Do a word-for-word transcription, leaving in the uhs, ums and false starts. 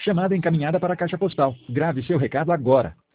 Chamada encaminhada para a caixa postal. Grave seu recado agora.